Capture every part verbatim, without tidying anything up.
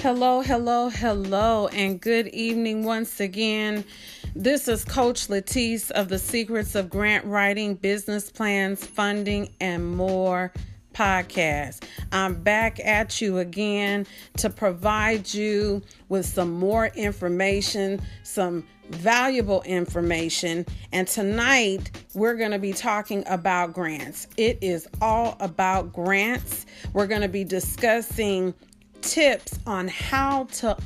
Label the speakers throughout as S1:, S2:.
S1: Hello, hello, hello, and good evening once again. This is Coach Latice of the Secrets of Grant Writing, Business Plans, Funding, and More podcast. I'm back at you again to provide you with some more information, some valuable information. And tonight we're going to be talking about grants. It is all about grants. We're going to be discussing tips on how to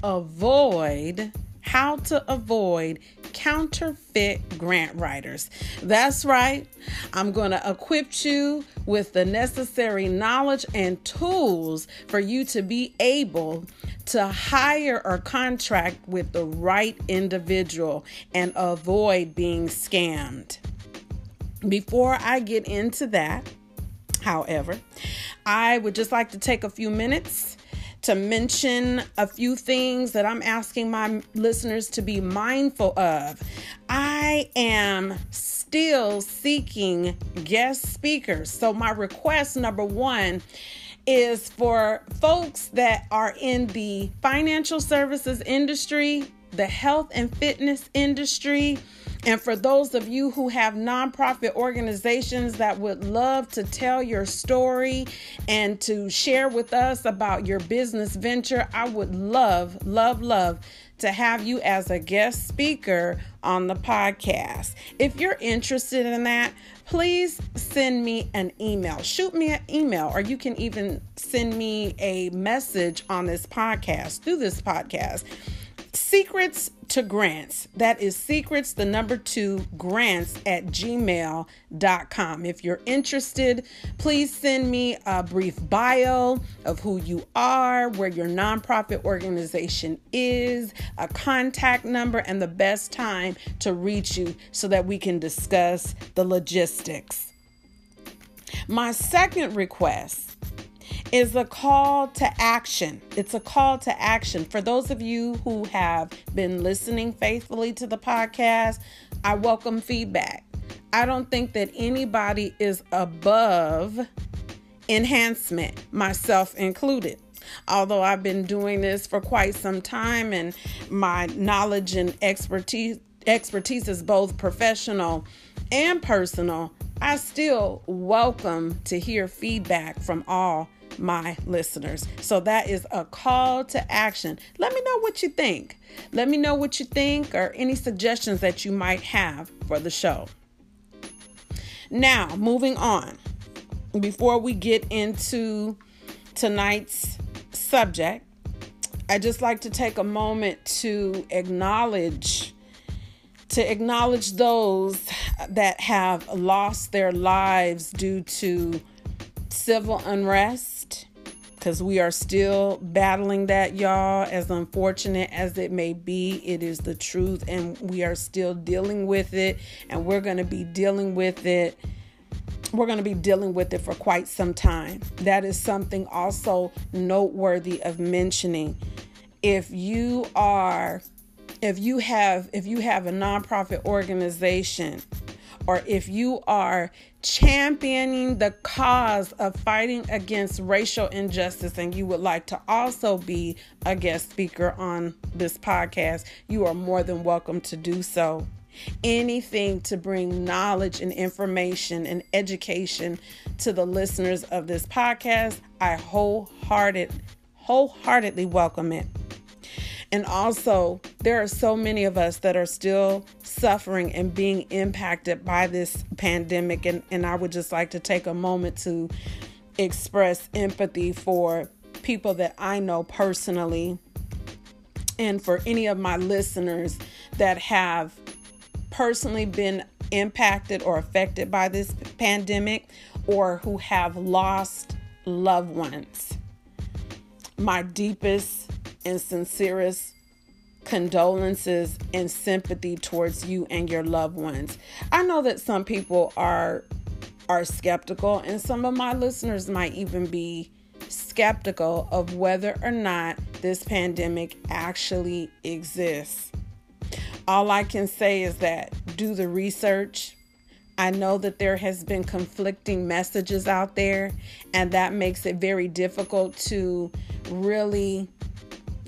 S1: avoid how to avoid counterfeit grant writers. That's right. I'm going to equip you with the necessary knowledge and tools for you to be able to hire or contract with the right individual and avoid being scammed. Before I get into that, however, I would just like to take a few minutes to mention a few things that I'm asking my listeners to be mindful of. I am still seeking guest speakers. So my request, number one, is for folks that are in the financial services industry, the health and fitness industry, and for those of you who have nonprofit organizations that would love to tell your story and to share with us about your business venture, I would love, love, love to have you as a guest speaker on the podcast. If you're interested in that, please send me an email. Shoot me an email, or you can even send me a message on this podcast, through this podcast. Secrets to Grants. That is secrets, the number two, grants at gmail dot com. If you're interested, please send me a brief bio of who you are, where your nonprofit organization is, a contact number, and the best time to reach you so that we can discuss the logistics. My second request is a call to action. It's a call to action. For those of you who have been listening faithfully to the podcast, I welcome feedback. I don't think that anybody is above enhancement, myself included. Although I've been doing this for quite some time and my knowledge and expertise expertise is both professional and personal, I still welcome to hear feedback from all my listeners. So that is a call to action. Let me know what you think. Let me know what you think or any suggestions that you might have for the show. Now, moving on. Before we get into tonight's subject, I'd just like to take a moment to acknowledge to acknowledge those that have lost their lives due to civil unrest, because we are still battling that, y'all. As unfortunate as it may be, it is the truth, and we are still dealing with it, and we're going to be dealing with it. We're going to be dealing with it for quite some time. That is something also noteworthy of mentioning. If you are, if you have, if you have a nonprofit organization, or if you are championing the cause of fighting against racial injustice and you would like to also be a guest speaker on this podcast, you are more than welcome to do so. Anything to bring knowledge and information and education to the listeners of this podcast, I wholehearted, wholeheartedly welcome it. And also, there are so many of us that are still suffering and being impacted by this pandemic. And, and I would just like to take a moment to express empathy for people that I know personally, and for any of my listeners that have personally been impacted or affected by this pandemic, or who have lost loved ones. My deepest and sincerest condolences and sympathy towards you and your loved ones. I know that some people are are skeptical, and some of my listeners might even be skeptical of whether or not this pandemic actually exists. All I can say is that do the research. I know that there has been conflicting messages out there, and that makes it very difficult to really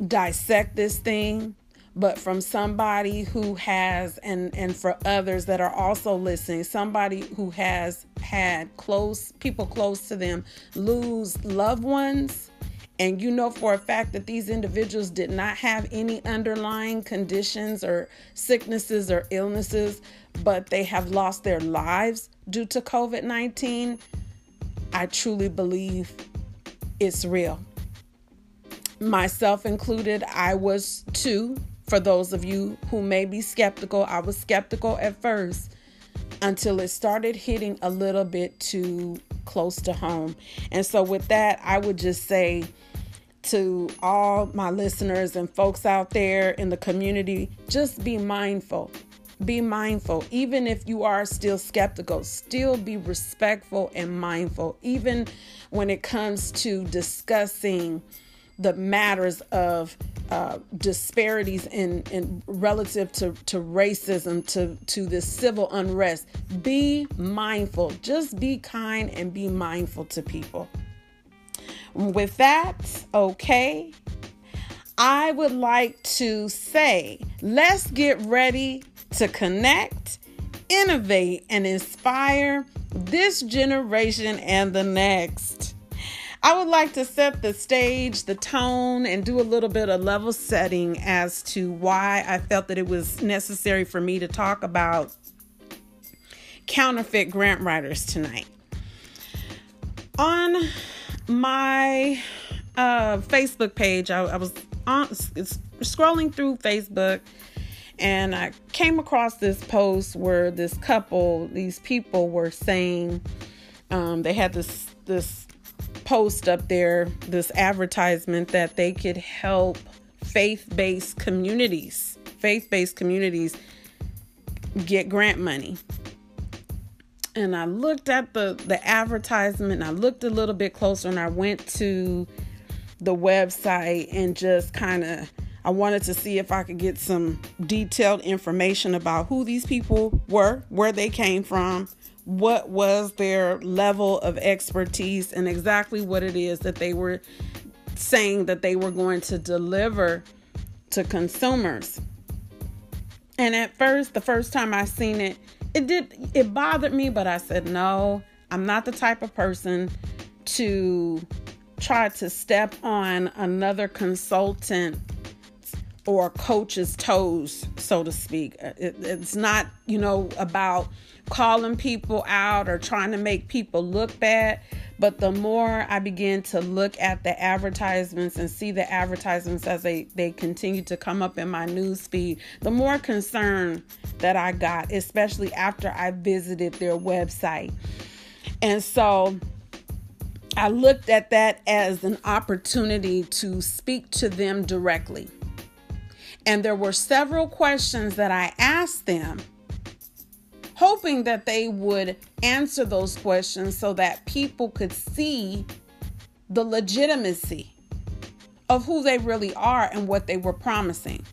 S1: dissect this thing, but from somebody who has, and, and for others that are also listening, somebody who has had close people close to them lose loved ones. And you know for a fact that these individuals did not have any underlying conditions or sicknesses or illnesses, but they have lost their lives due to covid nineteen. I truly believe it's real. Myself included, I was too. For those of you who may be skeptical, I was skeptical at first until it started hitting a little bit too close to home. And so with that, I would just say to all my listeners and folks out there in the community, just be mindful. Be mindful. Even if you are still skeptical, still be respectful and mindful. Even when it comes to discussing the matters of uh, disparities in, in relative to, to racism, to, to this civil unrest, be mindful. Just be kind and be mindful to people. With that, okay, I would like to say, let's get ready to connect, innovate, and inspire this generation and the next. I would like to set the stage, the tone, and do a little bit of level setting as to why I felt that it was necessary for me to talk about counterfeit grant writers tonight. On my uh, Facebook page, I, I was on, scrolling through Facebook, and I came across this post where this couple, these people were saying, um, they had this this post up there, this advertisement that they could help faith-based communities, faith-based communities get grant money. And I looked at the, the advertisement, and I looked a little bit closer, and I went to the website and just kind of, I wanted to see if I could get some detailed information about who these people were, where they came from, what was their level of expertise, and exactly what it is that they were saying that they were going to deliver to consumers. And at first, the first time I seen it, It did, it bothered me, but I said, no, I'm not the type of person to try to step on another consultant or coach's toes, so to speak. It, it's not, you know, about calling people out or trying to make people look bad. But the more I begin to look at the advertisements and see the advertisements as they, they continue to come up in my news feed, the more concern that I got, especially after I visited their website. And so I looked at that as an opportunity to speak to them directly. And there were several questions that I asked them, hoping that they would answer those questions so that people could see the legitimacy of who they really are and what they were promising.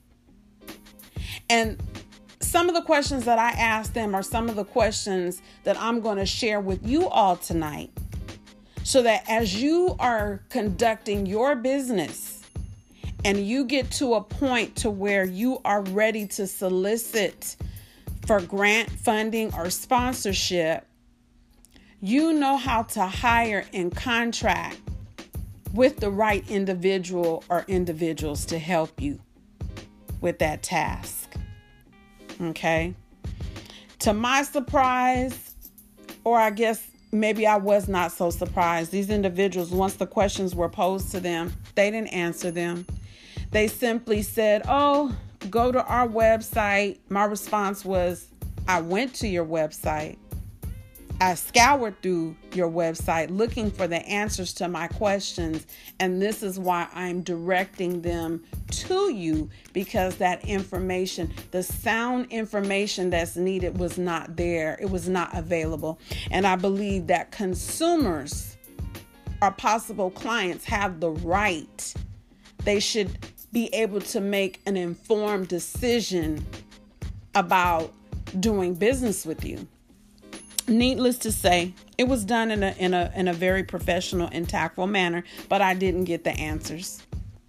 S1: And some of the questions that I asked them are some of the questions that I'm going to share with you all tonight, so that as you are conducting your business and you get to a point to where you are ready to solicit for grant funding or sponsorship, you know how to hire and contract with the right individual or individuals to help you with that task. Okay? To my surprise, or I guess maybe I was not so surprised, these individuals, once the questions were posed to them, they didn't answer them. They simply said, oh, go to our website. My response was, I went to your website. I scoured through your website looking for the answers to my questions. And this is why I'm directing them to you, because that information, the sound information that's needed was not there. It was not available. And I believe that consumers or possible clients have the right. They should be able to make an informed decision about doing business with you. Needless to say, it was done in a in a in a very professional and tactful manner, but I didn't get the answers.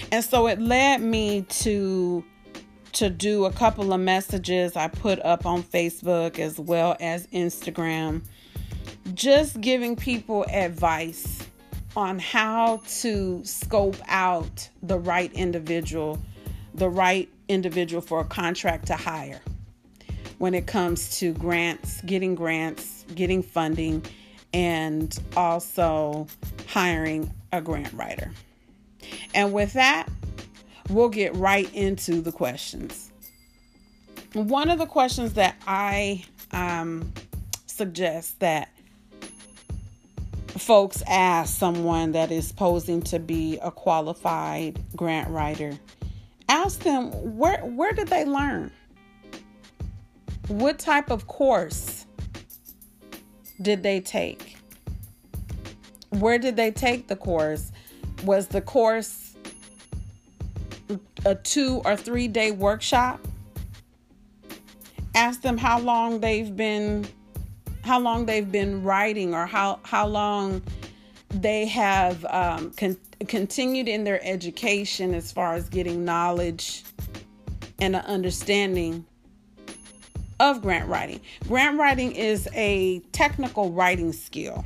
S1: And so it led me to to do a couple of messages I put up on Facebook as well as Instagram, just giving people advice on how to scope out the right individual, the right individual for a contract to hire when it comes to grants, getting grants, getting funding, and also hiring a grant writer. And with that, we'll get right into the questions. One of the questions that I um, suggest that folks ask someone that is posing to be a qualified grant writer, ask them, where, where did they learn? What type of course did they take? Where did they take the course? Was the course a two or three day workshop? Ask them how long they've been, how long they've been writing, or how, how long they have um, con- continued in their education as far as getting knowledge and an understanding of grant writing. Grant writing is a technical writing skill.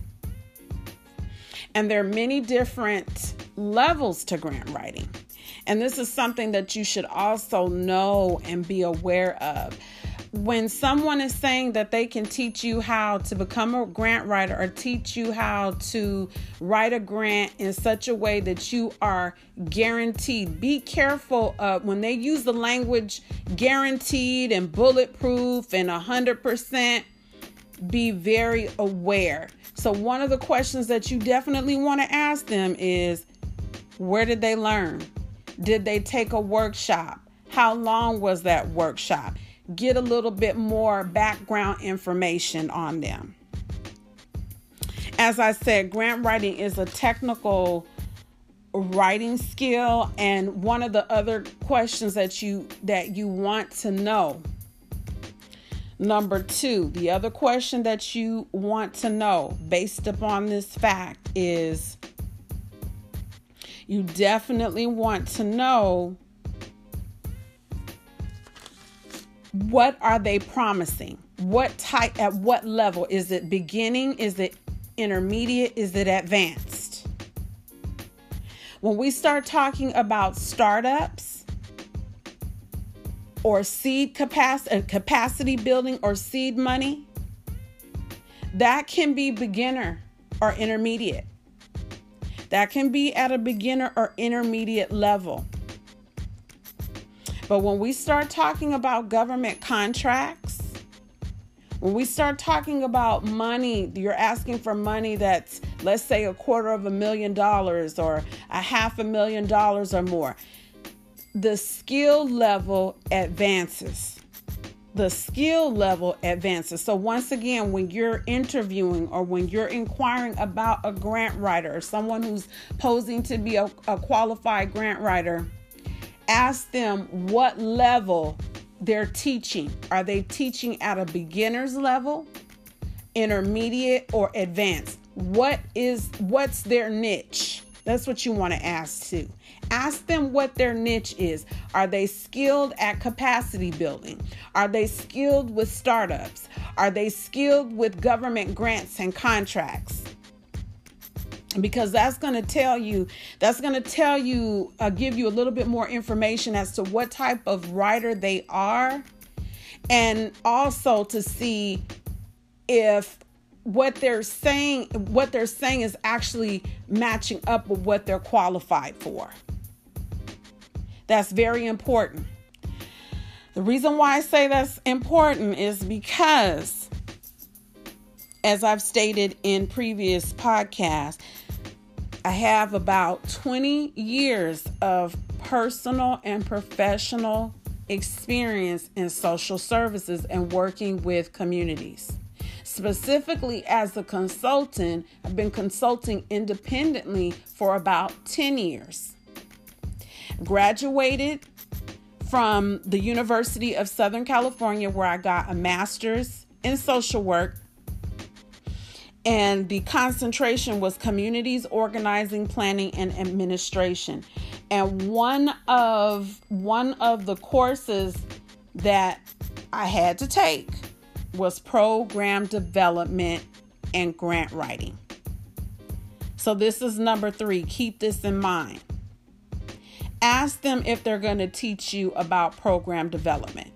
S1: And there are many different levels to grant writing. And this is something that you should also know and be aware of. When someone is saying that they can teach you how to become a grant writer or teach you how to write a grant in such a way that you are guaranteed, be careful uh, when they use the language guaranteed and bulletproof and one hundred percent, be very aware. So one of the questions that you definitely want to ask them is, where did they learn? Did they take a workshop? How long was that workshop? Get a little bit more background information on them. As I said, grant writing is a technical writing skill, and one of the other questions that you that you want to know. Number two, the other question that you want to know based upon this fact is, you definitely want to know, what are they promising? What type, at what level? Is it beginning? Is it intermediate? Is it advanced? When we start talking about startups or seed capacity, capacity building or seed money, that can be beginner or intermediate. That can be at a beginner or intermediate level. But when we start talking about government contracts, when we start talking about money, you're asking for money that's, let's say, a quarter of a million dollars or a half a million dollars or more, the skill level advances. The skill level advances. So once again, when you're interviewing or when you're inquiring about a grant writer or someone who's posing to be a, a qualified grant writer, ask them what level they're teaching. Are they teaching at a beginner's level, intermediate, or advanced? What is, what's their niche? That's what you want to ask too. Ask them what their niche is. Are they skilled at capacity building? Are they skilled with startups? Are they skilled with government grants and contracts? Because that's going to tell you, that's going to tell you, uh, give you a little bit more information as to what type of writer they are. And also to see if what they're saying, what they're saying is actually matching up with what they're qualified for. That's very important. The reason why I say that's important is because, as I've stated in previous podcasts, I have about twenty years of personal and professional experience in social services and working with communities. Specifically, as a consultant, I've been consulting independently for about ten years. Graduated from the University of Southern California, where I got a master's in social work. And the concentration was communities, organizing, planning, and administration. And one of one of the courses that I had to take was program development and grant writing. So this is number three. Keep this in mind. Ask them if they're going to teach you about program development.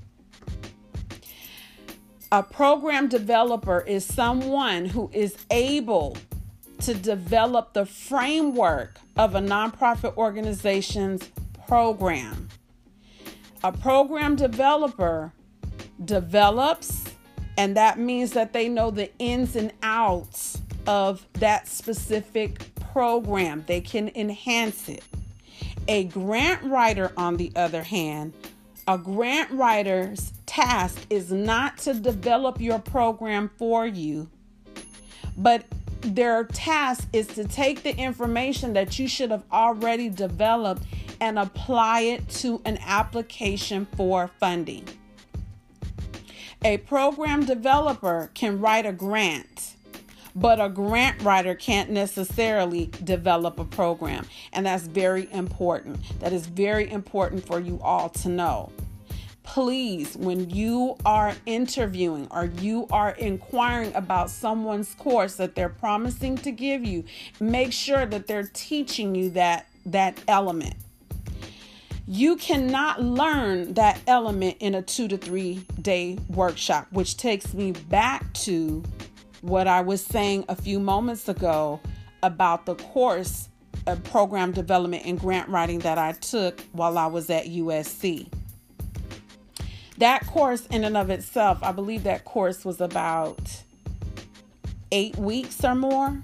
S1: A program developer is someone who is able to develop the framework of a nonprofit organization's program. A program developer develops, and that means that they know the ins and outs of that specific program. They can enhance it. A grant writer, on the other hand, a grant writer's task is not to develop your program for you, but their task is to take the information that you should have already developed and apply it to an application for funding. A program developer can write a grant, but a grant writer can't necessarily develop a program. And that's very important. That is very important for you all to know. Please, when you are interviewing or you are inquiring about someone's course that they're promising to give you, make sure that they're teaching you that, that element. You cannot learn that element in a two to three day workshop, which takes me back to what I was saying a few moments ago about the course of program development and grant writing that I took while I was at U S C. That course in and of itself, I believe that course was about eight weeks or more.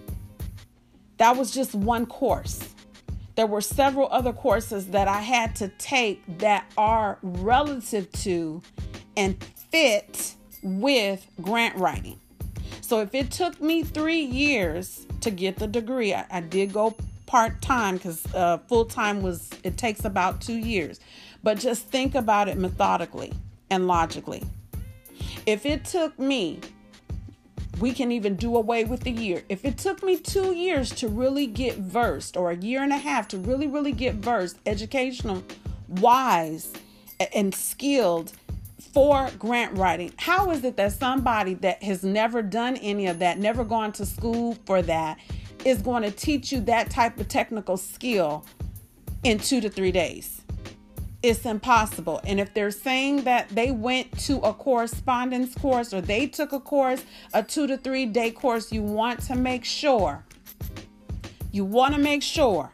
S1: That was just one course. There were several other courses that I had to take that are relative to and fit with grant writing. So if it took me three years to get the degree, I, I did go part-time because uh, full-time was, it takes about two years. But just think about it methodically and logically. If it took me, we can even do away with the year. If it took me two years to really get versed, or a year and a half to really, really get versed, educational wise and skilled for grant writing, how is it that somebody that has never done any of that, never gone to school for that, is going to teach you that type of technical skill in two to three days? It's impossible. And if they're saying that they went to a correspondence course or they took a course, a two to three day course, you want to make sure, you want to make sure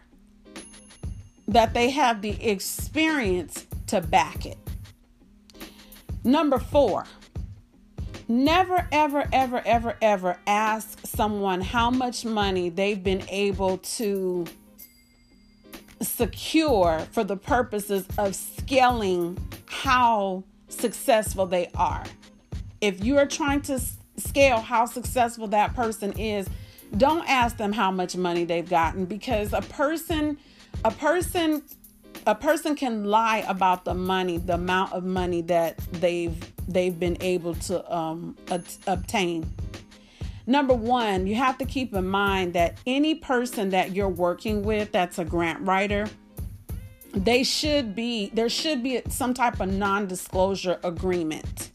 S1: that they have the experience to back it. Number four, never, ever, ever, ever, ever ask someone how much money they've been able to secure for the purposes of scaling how successful they are. If you are trying to scale how successful that person is, don't ask them how much money they've gotten, because a person, a person, a person can lie about the money, the amount of money that they've they've been able to um, a- obtain. Number one, you have to keep in mind that any person that you're working with that's a grant writer, they should be, there should be some type of non-disclosure agreement.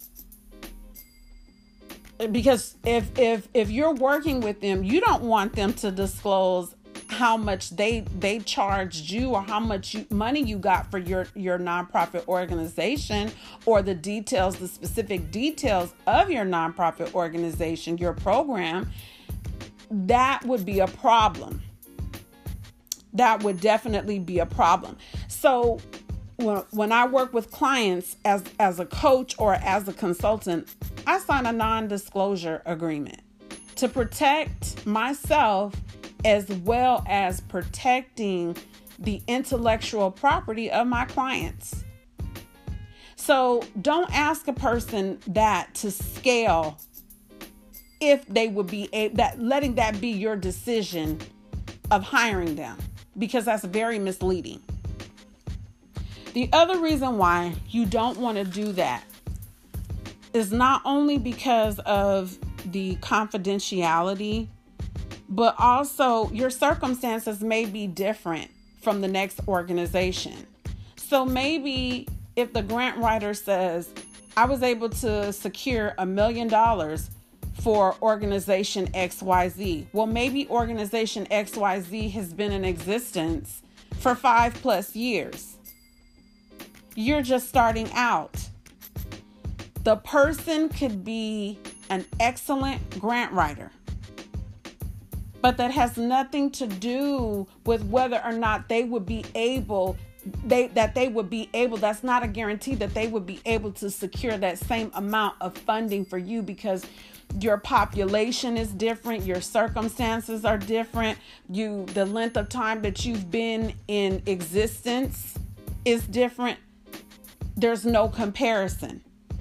S1: Because if if if you're working with them, you don't want them to disclose how much they they charged you or how much you, money you got for your your nonprofit organization, or the details, the specific details of your nonprofit organization, your program. That would be a problem. That would definitely be a problem. So when, when I work with clients as as a coach or as a consultant, I sign a non-disclosure agreement to protect myself as well as protecting the intellectual property of my clients. So don't ask a person that to scale if they would be able, that letting that be your decision of hiring them, because that's very misleading. The other reason why you don't want to do that is not only because of the confidentiality, but also your circumstances may be different from the next organization. So maybe if the grant writer says, I was able to secure a million dollars for organization X Y Z. Well, maybe organization X Y Z has been in existence for five plus years. You're just starting out. The person could be an excellent grant writer, but that has nothing to do with whether or not they would be able They that they would be able, that's not a guarantee that they would be able to secure that same amount of funding for you, because your population is different, your circumstances are different, you the length of time that you've been in existence is different. There's no comparison.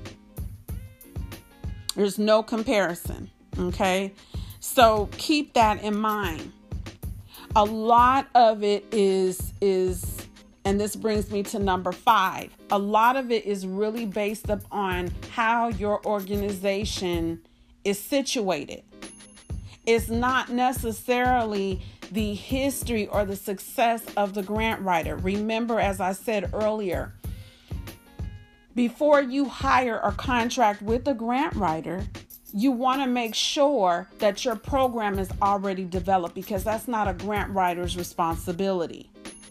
S1: There's no comparison. Okay? So keep that in mind. A lot of it is is And this brings me to number five. A lot of it is really based upon how your organization is situated. It's not necessarily the history or the success of the grant writer. Remember, as I said earlier, before you hire or contract with a grant writer, you want to make sure that your program is already developed, because that's not a grant writer's responsibility.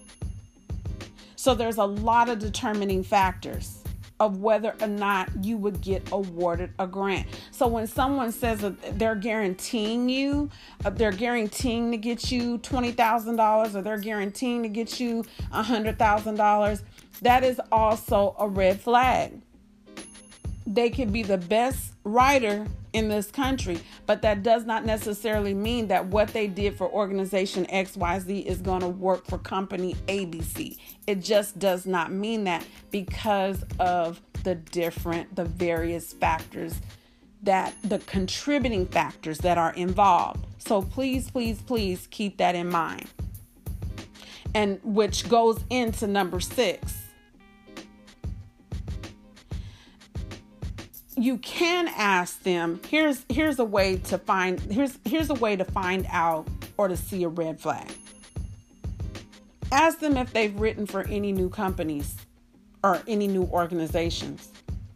S1: So there's a lot of determining factors of whether or not you would get awarded a grant. So when someone says that they're guaranteeing you, uh, they're guaranteeing to get you twenty thousand dollars, or they're guaranteeing to get you one hundred thousand dollars, that is also a red flag. They could be the best writer in this country, but that does not necessarily mean that what they did for organization X Y Z is going to work for company A B C. It just does not mean that, because of the different, the various factors, that the contributing factors that are involved. So please, please, please keep that in mind. And which goes into number six. You can ask them, here's here's a way to find here's here's a way to find out or to see a red flag. Ask them if they've written for any new companies or any new organizations.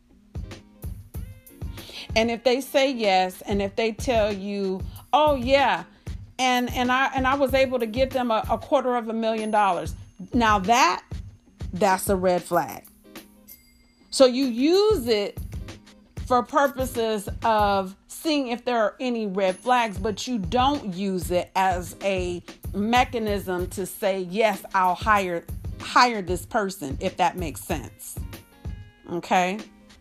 S1: And if they say yes, and if they tell you, oh yeah, and and I and I was able to get them a, a quarter of a million dollars. Now that that's a red flag. So you use it for purposes of seeing if there are any red flags, but you don't use it as a mechanism to say, yes, I'll hire hire this person, if that makes sense. Okay?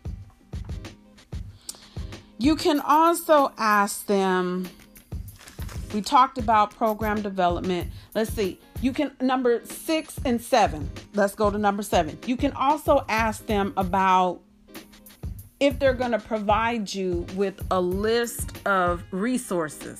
S1: You can also ask them, we talked about program development. Let's see. You can, number six and seven. Let's go to number seven. You can also ask them about if they're going to provide you with a list of resources,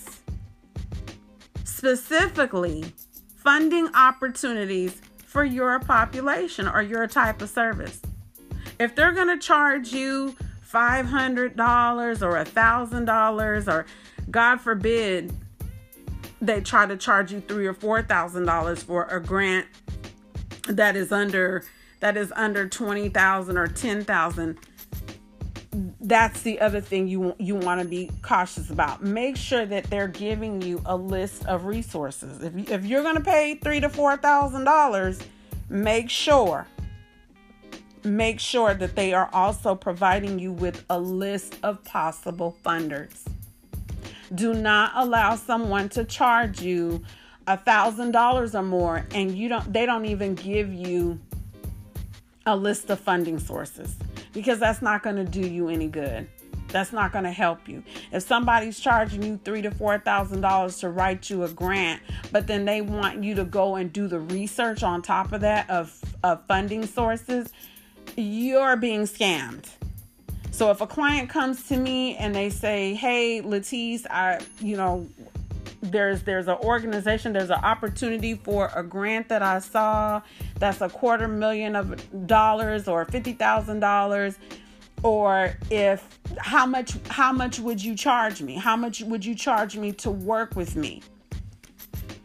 S1: specifically funding opportunities for your population or your type of service. If they're going to charge you five hundred dollars or one thousand dollars, or God forbid, they try to charge you three thousand dollars or four thousand dollars for a grant that is under that is under twenty thousand dollars or ten thousand dollars, that's the other thing you you want to be cautious about. Make sure that they're giving you a list of resources. If you, if you're going to pay three to four thousand dollars, make sure make sure that they are also providing you with a list of possible funders. Do not allow someone to charge you a thousand dollars or more, and you don't. They don't even give you a list of funding sources, because that's not going to do you any good. That's not going to help you. If somebody's charging you three to four thousand dollars to write you a grant, but then they want you to go and do the research on top of that of, of funding sources, you're being scammed. So if a client comes to me and they say, "Hey, Latice, I, you know, there's there's an organization, there's an opportunity for a grant that I saw that's a quarter million of dollars or fifty thousand dollars, or if how much how much would you charge me? How much would you charge me to work with me?"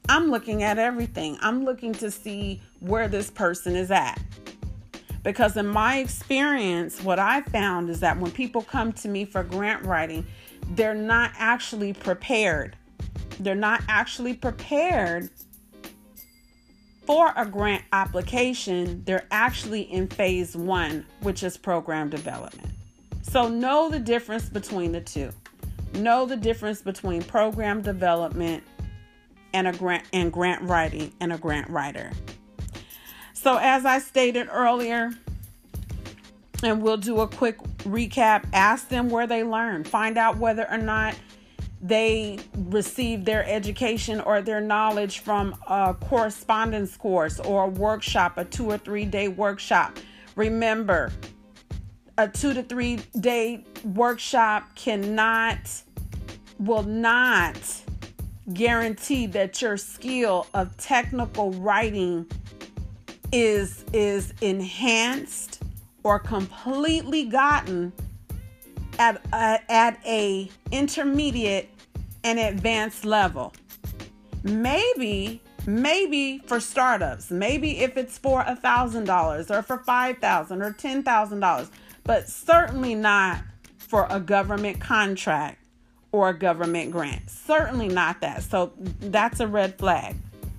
S1: I'm looking at everything. I'm looking to see where this person is at. Because in my experience, what I found is that when people come to me for grant writing, they're not actually prepared. They're not actually prepared for a grant application. They're actually in phase one, which is program development. So know the difference between the two. Know the difference between program development and a grant and grant writing and a grant writer. So as I stated earlier, and we'll do a quick recap, ask them where they learned. Find out whether or not they received their education or their knowledge from a correspondence course or a workshop, a two or three day workshop. Remember, a two to three day workshop cannot, will not guarantee that your skill of technical writing is, is enhanced or completely gotten at a, at a intermediate and advanced level. Maybe, maybe for startups, maybe if it's for a thousand dollars or for five thousand or ten thousand dollars, but certainly not for a government contract or a government grant. Certainly not that. So that's a red flag.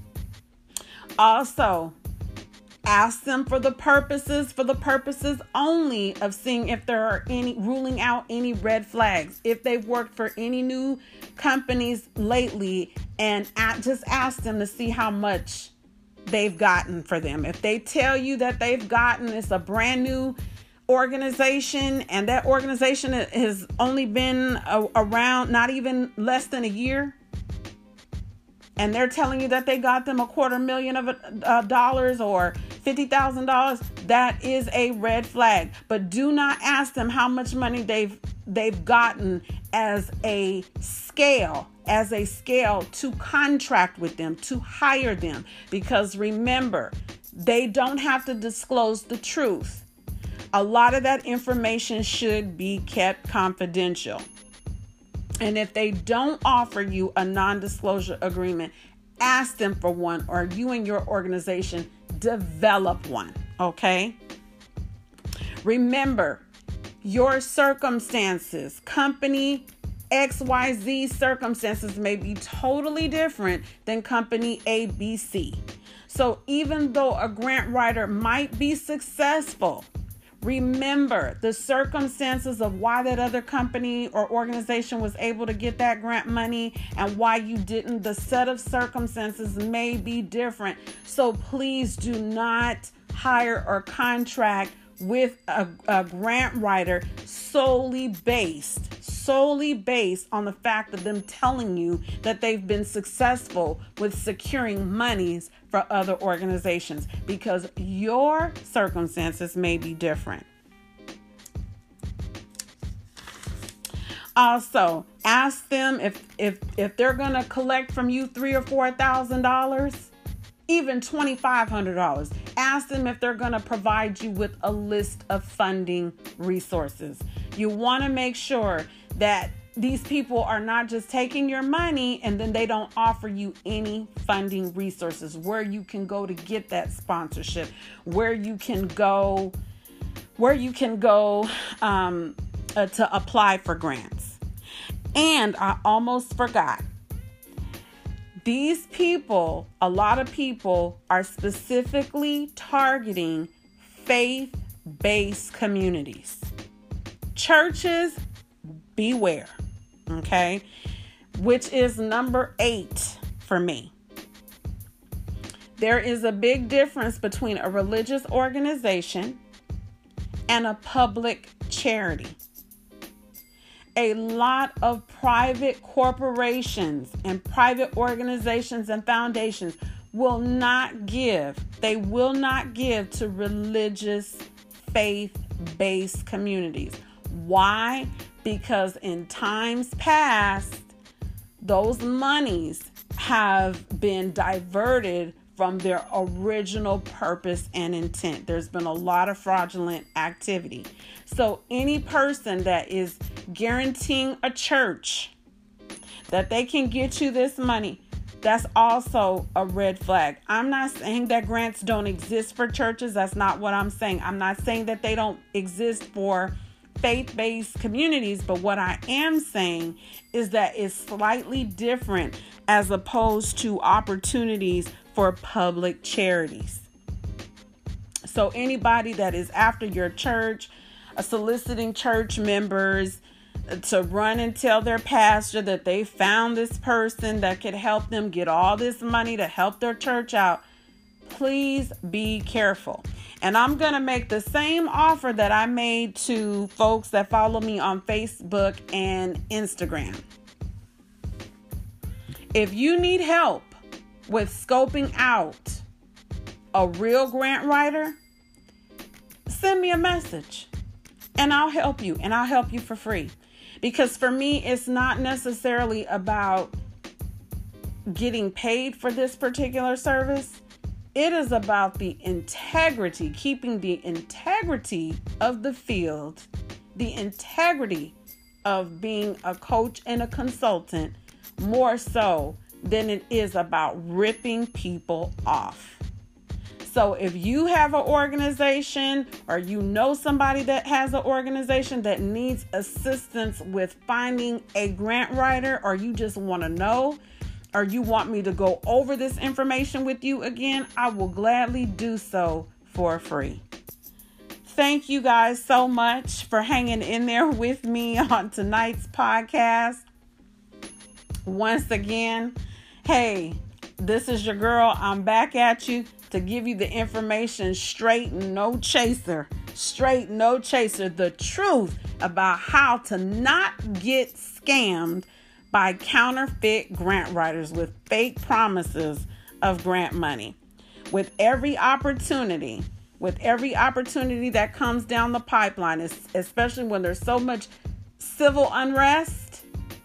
S1: Also, ask them for the purposes, for the purposes only of seeing if there are any, ruling out any red flags. If they've worked for any new companies lately, and at, just ask them to see how much they've gotten for them. If they tell you that they've gotten, it's a brand new organization and that organization has only been a, around not even less than a year, and they're telling you that they got them a quarter million of uh, dollars or fifty thousand dollars, that is a red flag. But do not ask them how much money they've they've gotten as a scale, as a scale to contract with them, to hire them. Because remember, they don't have to disclose the truth. A lot of that information should be kept confidential. And if they don't offer you a non-disclosure agreement, ask them for one, or you and your organization develop one, okay? Remember, your circumstances, company X Y Z circumstances may be totally different than company A B C. So even though a grant writer might be successful, remember the circumstances of why that other company or organization was able to get that grant money and why you didn't. The set of circumstances may be different. So please do not hire or contract with a, a grant writer solely based, solely based on the fact of them telling you that they've been successful with securing monies for other organizations, because your circumstances may be different. Also, ask them if if if they're going to collect from you three or four thousand dollars, even twenty five hundred dollars. Ask them if they're going to provide you with a list of funding resources. You want to make sure that these people are not just taking your money and then they don't offer you any funding resources, where you can go to get that sponsorship, where you can go, where you can go um, uh, to apply for grants. And I almost forgot. These people, a lot of people are specifically targeting faith-based communities. Churches, beware. Okay, which is number eight for me. There is a big difference between a religious organization and a public charity. A lot of private corporations and private organizations and foundations will not give, they will not give to religious, faith-based communities. Why? Because in times past, those monies have been diverted from their original purpose and intent. There's been a lot of fraudulent activity. So any person that is guaranteeing a church that they can get you this money, that's also a red flag. I'm not saying that grants don't exist for churches. That's not what I'm saying. I'm not saying that they don't exist for faith-based communities, but what I am saying is that it's slightly different as opposed to opportunities for public charities. So anybody that is after your church, uh, soliciting church members to run and tell their pastor that they found this person that could help them get all this money to help their church out, please be careful. And I'm going to make the same offer that I made to folks that follow me on Facebook and Instagram. If you need help with scoping out a real grant writer, send me a message and I'll help you, and I'll help you for free. Because for me, it's not necessarily about getting paid for this particular service. It is about the integrity, keeping the integrity of the field, the integrity of being a coach and a consultant, more so than it is about ripping people off. So if you have an organization, or you know somebody that has an organization that needs assistance with finding a grant writer, or you just want to know, or you want me to go over this information with you again, I will gladly do so for free. Thank you guys so much for hanging in there with me on tonight's podcast. Once again, hey, this is your girl. I'm back at you to give you the information straight, no chaser. Straight, no chaser. The truth about how to not get scammed by counterfeit grant writers with fake promises of grant money. With every opportunity, with every opportunity that comes down the pipeline, especially when there's so much civil unrest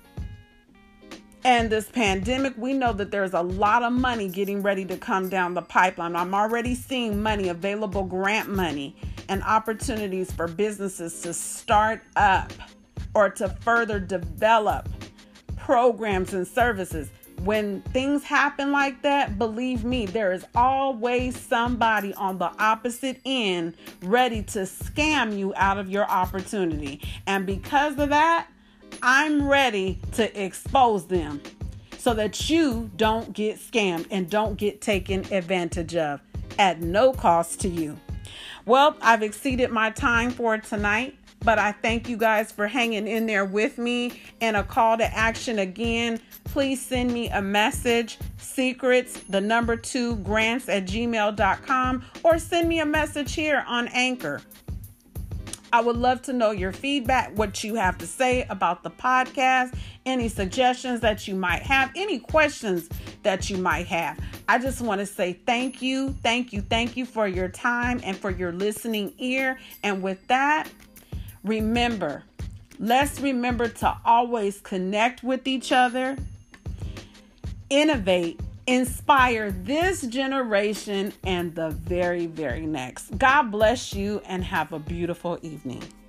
S1: and this pandemic, we know that there's a lot of money getting ready to come down the pipeline. I'm already seeing money, available grant money, and opportunities for businesses to start up or to further develop programs and services. When things happen like that, believe me, there is always somebody on the opposite end ready to scam you out of your opportunity. And because of that, I'm ready to expose them so that you don't get scammed and don't get taken advantage of at no cost to you. Well, I've exceeded my time for tonight, but I thank you guys for hanging in there with me. And a call to action again, please send me a message, secrets, the number two, grants at gmail dot com, or send me a message here on Anchor. I would love to know your feedback, what you have to say about the podcast, any suggestions that you might have, any questions that you might have. I just want to say thank you, thank you, thank you for your time and for your listening ear. And with that, remember, let's remember to always connect with each other, innovate, inspire this generation and the very, very next. God bless you and have a beautiful evening.